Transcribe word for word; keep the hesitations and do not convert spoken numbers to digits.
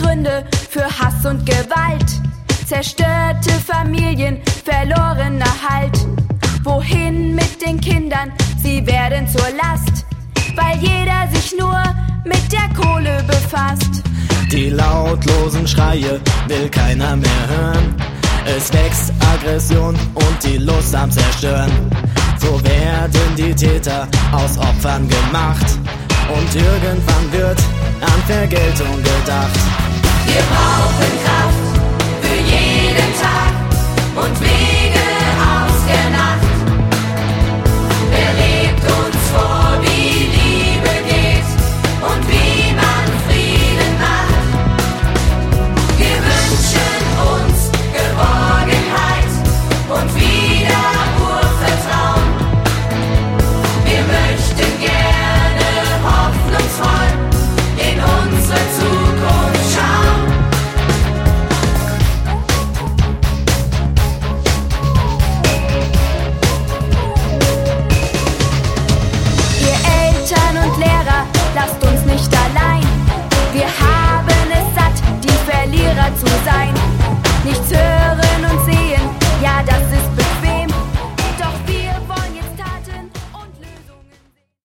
Gründe für Hass und Gewalt. Zerstörte Familien, verlorener Halt. Wohin mit den Kindern? Sie werden zur Last, weil jeder sich nur mit der Kohle befasst. Die lautlosen Schreie will keiner mehr hören. Es wächst Aggression und die Lust am Zerstören. So werden die Täter aus Opfern gemacht. Und irgendwann wird an Vergeltung gedacht. Wir brauchen Kraft für jeden Tag und Wege aus der Nacht. Wer lebt uns vor, wie Liebe geht und wie man Frieden macht? Wir wünschen uns Geborgenheit und wieder Urvertrauen. Wir möchten gerne hoffnungsvoll in unsere Zukunft schauen. Ihr Eltern und Lehrer, lasst